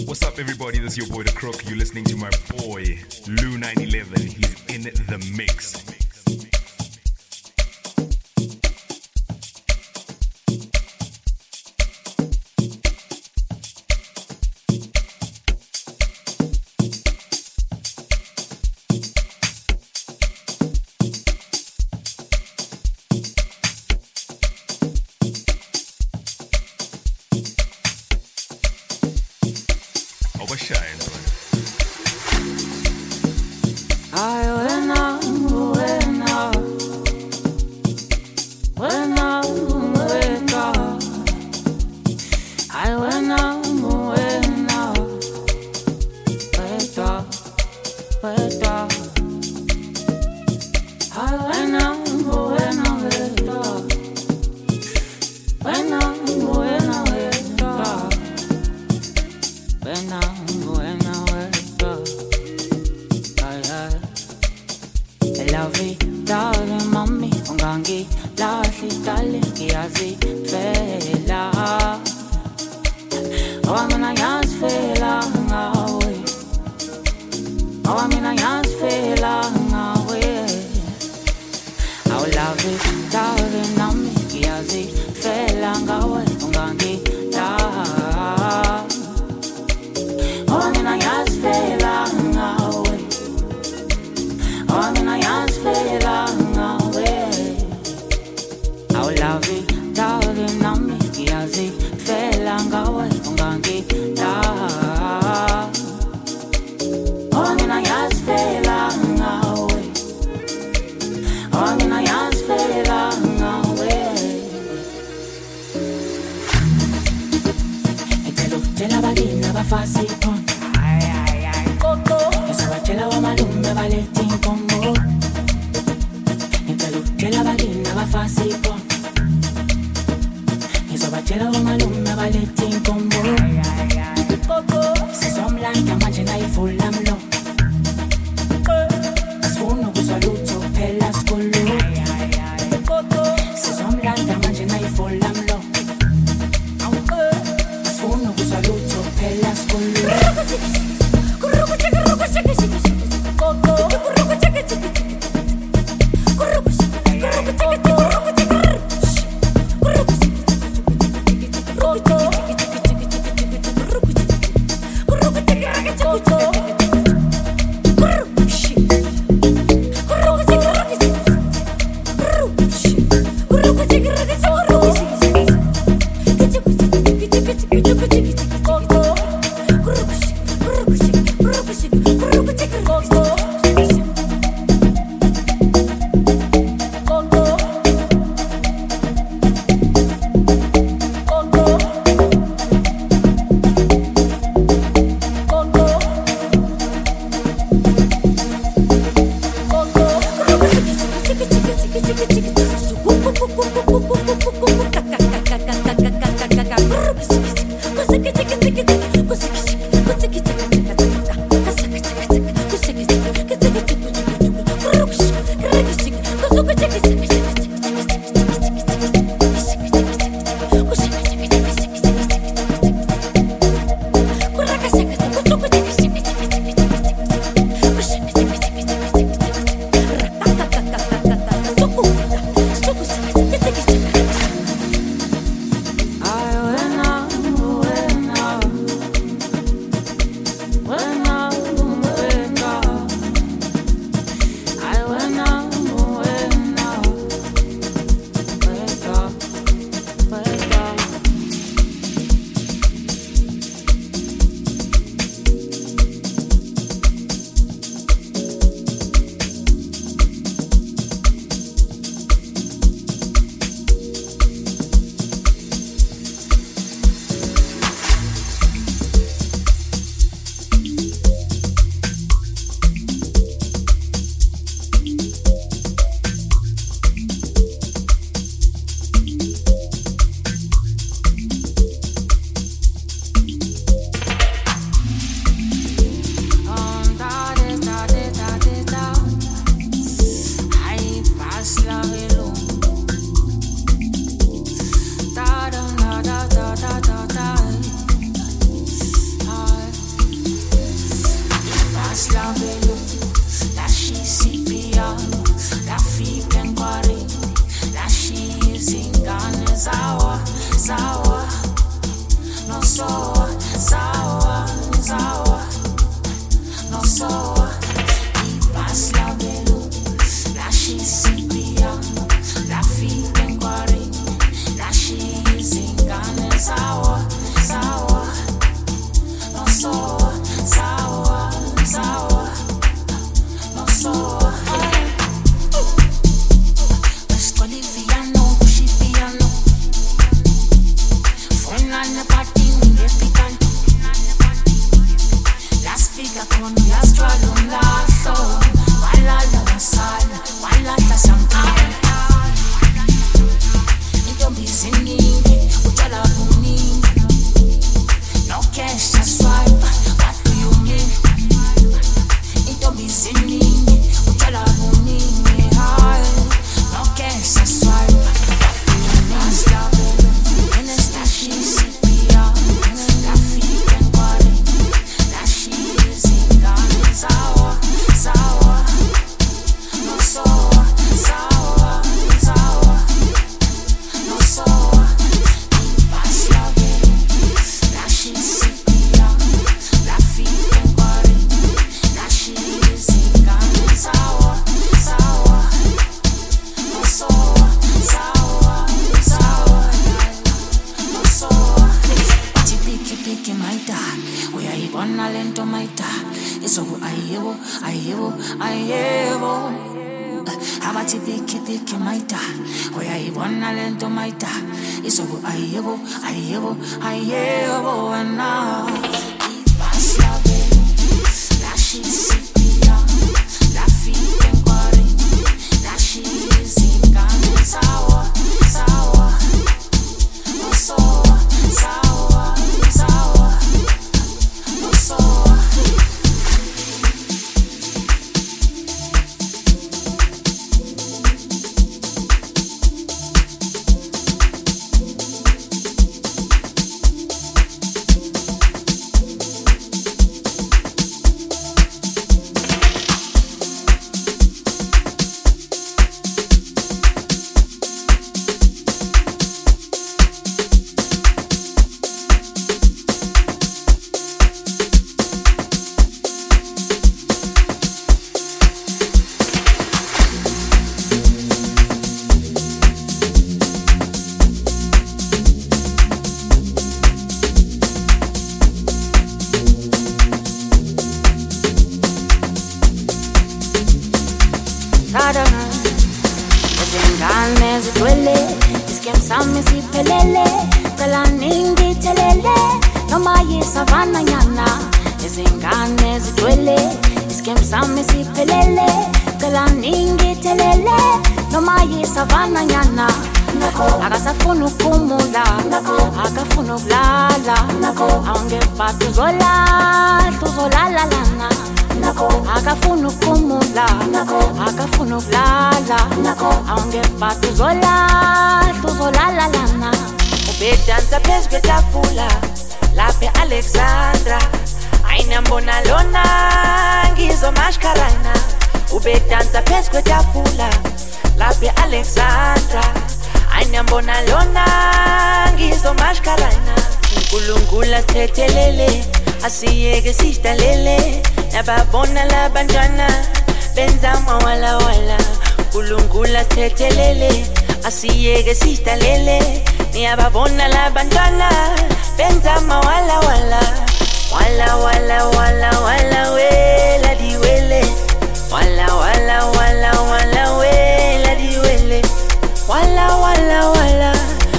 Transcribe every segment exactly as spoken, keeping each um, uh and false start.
What's up, everybody? This is your boy The Crook. You're listening to my boy Lou nine eleven. He's in the mix. Asiyeke sihlalele nababona labantwana benza mawala wala kulungula sethelele asiyeke sihlalele niyababona labantwana benza mawala wala wala wala wala wala wela diwele wala wala wala wala wela diwele wala wala wala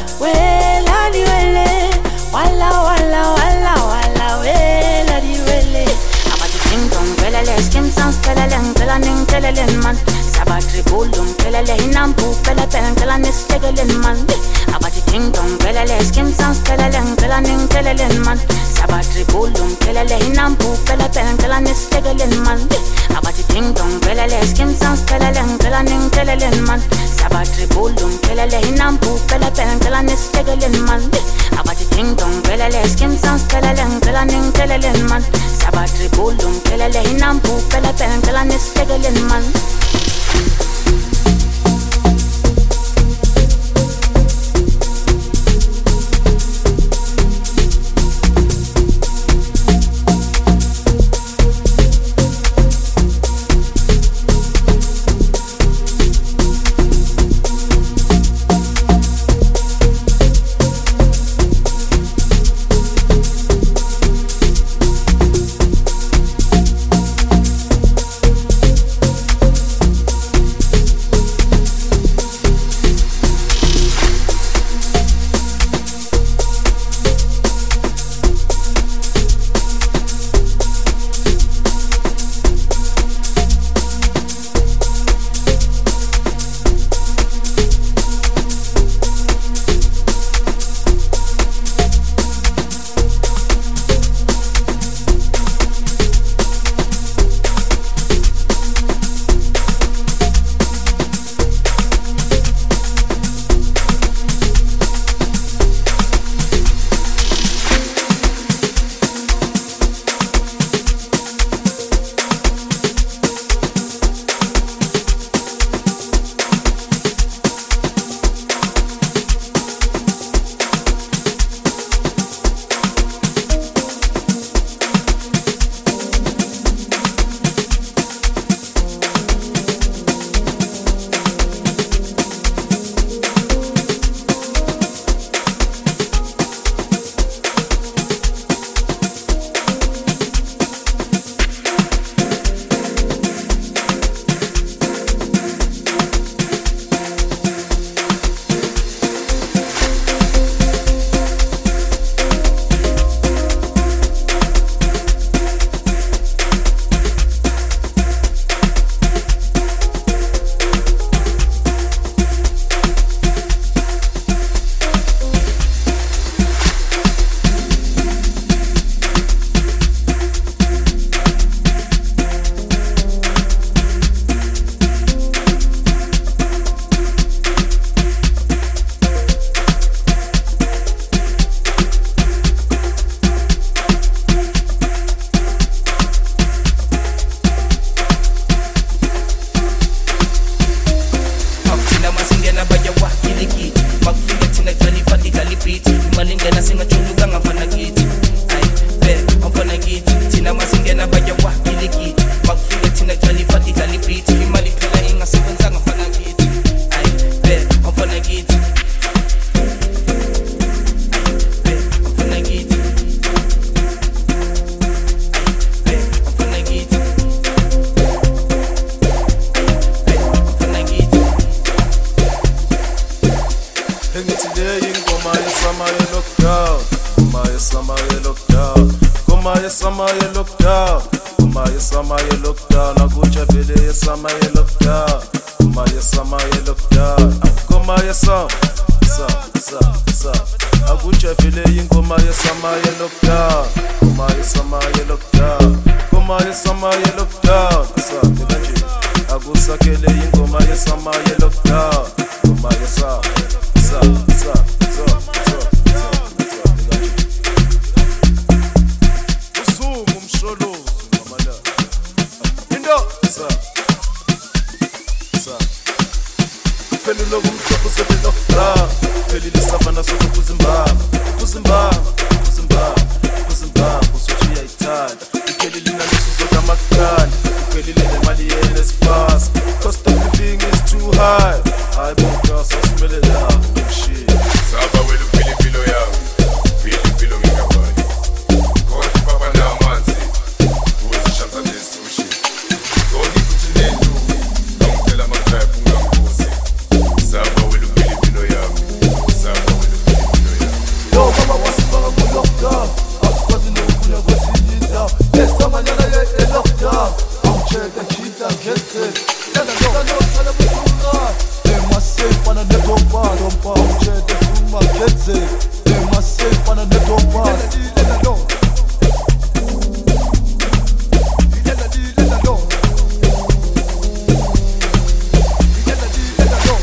wela diwele wala wala wala wala wela diwele abati ting tong pelele skim sans pelele pelele pelele man sabatri bulum pelele hinampu pelele pelele stegele man abati ting tong pelele skim sans pelele pelele pelele man sabatri bulum pelele hinampu pelele pelele stegele man abati ting tong pelele skim sans pelele pelele pelele man sabatri bulum pelele hinampu pelele pelele stegele man abati ting tong pelele skim sans pelele pelele pelele man sabatri bulum pelele hinampu pelele pelele stegele man. look down. Kuma ye sama ye look down. Kuma ye sama ye look down. Agucha vile ye sama ye look down. Kuma ye sama ye look down. Kuma ye sama, sa, sa, sa. Agucha vile ingoma ye sama ye look down. Kuma ye sama ye look down. Kuma ye sama ye look down. Sa, tilaji. Agusa kele ingoma ye sama ye look down. Kuma ye sama, sa, sa, sa, sa. Pelilo kumhlophe sebelokda Pelile savana sozo kuzimbaba Kuzimbaba, kuzimbaba, kuzimbaba Usuthi uyayithanda Iphelile naleso zoda makukanda Iphelile nemali yena esifasa Cost of living is too high Hayi bonke asasimele la Shit Saba welu phila impilo yawo Phila impilo ngingabani Kodwa papa namanzi Uzishanza nesushi Kodwa futhi nenduku Ngicela ama-trap ungambuzi Saba welu phila impilo yawo Saba welu phila impilo yawo Yo mama wasifaka ku-lockdown Asikwazi nokubuya kwezinye indawo Lesamanyana ye e-lockdown Awucheck-a chita ngetse Tena noma nohlala buhlunga Emasefana nedompa Dompa awucheck-a suma ngetse Emasefana nedompa Ilela lo Ilela di ilela lo Ilela di ilela lo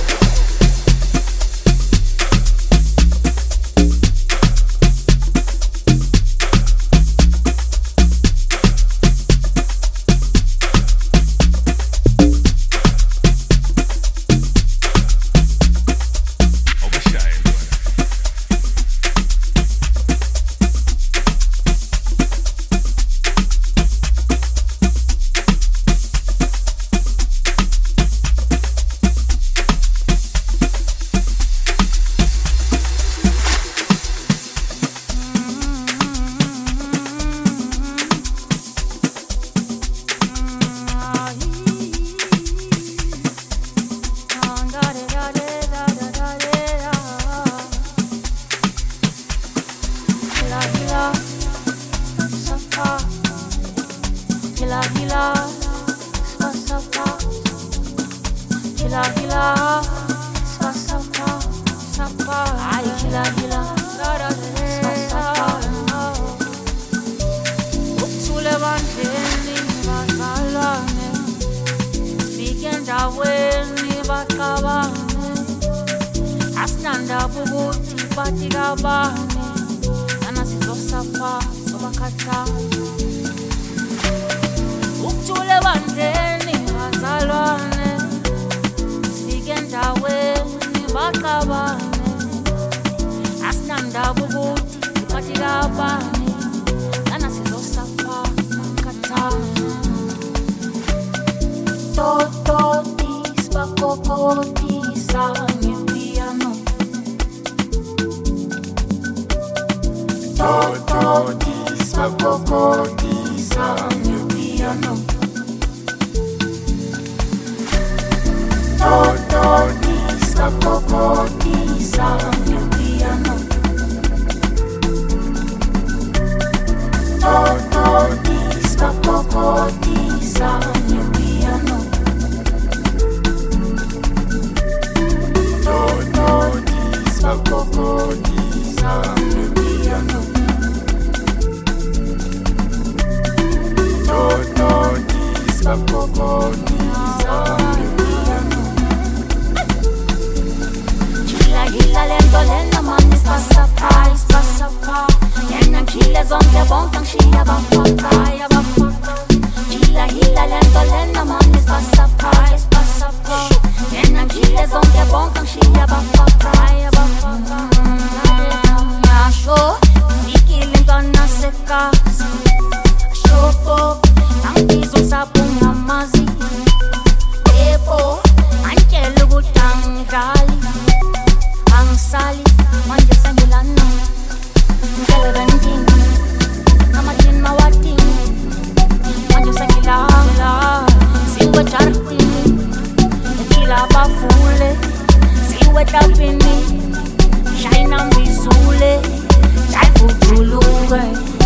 Shine on me, Zule, Jai Fujulu,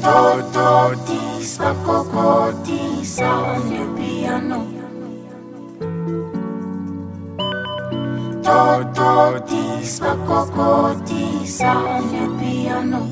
Tototis, pacocotis on your piano. Tototis, pacocotis on your piano.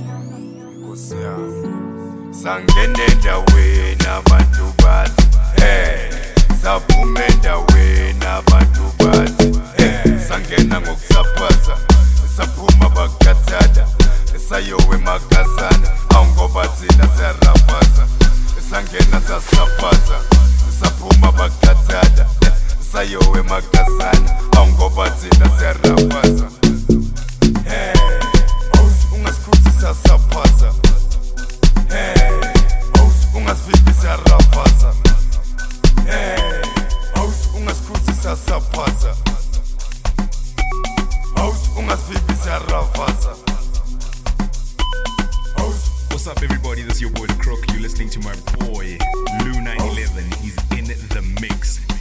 Sangene endaweni abantu bathi hey saphume endaweni abantu bathi hey sangena ngokusaphaza saphuma bakathatha sayowe makazana awungoba thina siyarafaza sangena sasaphaza saphuma bakathatha sayowe makazana awungoba thina siyarafaza hey ungasikhuthisa saphaza hey ungasifipisa rafaza hey ungasikhuthisa saphaza ungasifipisa rafaza. What's up, everybody? This is your boy The Crook. You're listening to my boy Lou nine eleven. He's in the mix.